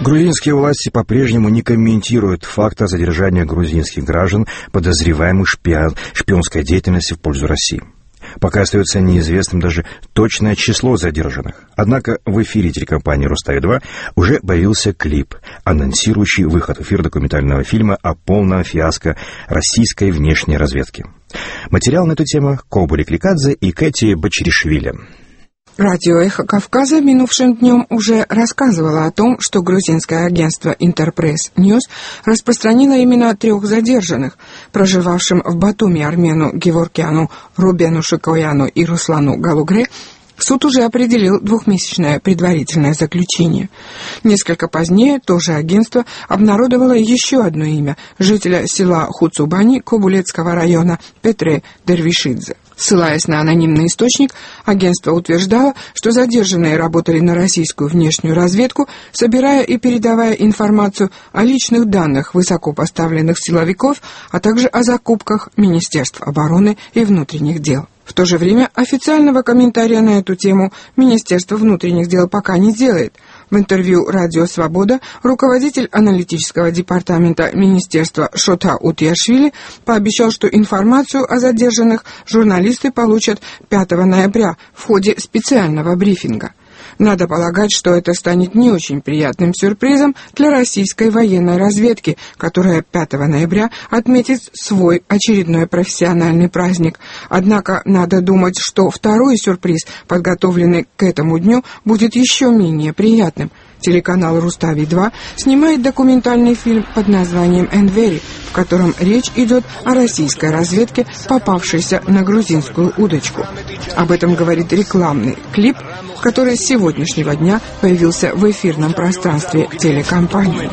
Грузинские власти по-прежнему не комментируют факта задержания грузинских граждан, подозреваемых шпионской деятельности в пользу России. Пока остается неизвестным даже точное число задержанных. Однако в эфире телекомпании «Рустави-2» уже появился клип, анонсирующий выход в эфир документального фильма о полном фиаско российской внешней разведки. Материал на эту тему Кобе Ликликадзе и Кэти Бачиришвили. Радио «Эхо Кавказа» минувшим днем уже рассказывало о том, что грузинское агентство «Интерпресс Ньюс» распространило именно 3 задержанных, проживавшим в Батуми армяну Геворкяну, Рубену Шикояну и Руслану Галугре. Суд уже определил 2-месячное предварительное заключение. Несколько позднее то же агентство обнародовало еще одно имя жителя села Хуцубани Кобулецкого района Петре Дервишидзе. Ссылаясь на анонимный источник, агентство утверждало, что задержанные работали на российскую внешнюю разведку, собирая и передавая информацию о личных данных высокопоставленных силовиков, а также о закупках Министерств обороны и внутренних дел. В то же время официального комментария на эту тему Министерство внутренних дел пока не делает. В интервью «Радио Свобода» руководитель аналитического департамента Министерства Шота Утиашвили пообещал, что информацию о задержанных журналисты получат 5 ноября в ходе специального брифинга. Надо полагать, что это станет не очень приятным сюрпризом для российской военной разведки, которая 5 ноября отметит свой очередной профессиональный праздник. Однако надо думать, что второй сюрприз, подготовленный к этому дню, будет еще менее приятным. Телеканал «Рустави-2» снимает документальный фильм под названием «Энвери», в котором речь идет о российской разведке, попавшейся на грузинскую удочку. Об этом говорит рекламный клип, который с сегодняшнего дня появился в эфирном пространстве телекомпании.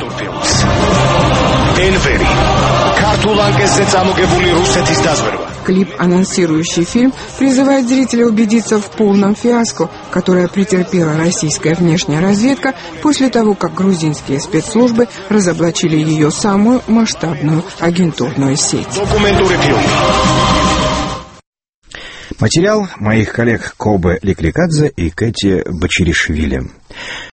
Клип, анонсирующий фильм, призывает зрителя убедиться в полном фиаско, которое претерпела российская внешняя разведка после того, как грузинские спецслужбы разоблачили ее самую масштабную агентурную сеть. Материал моих коллег Кобе Ликликадзе и Кэти Бачиришвили.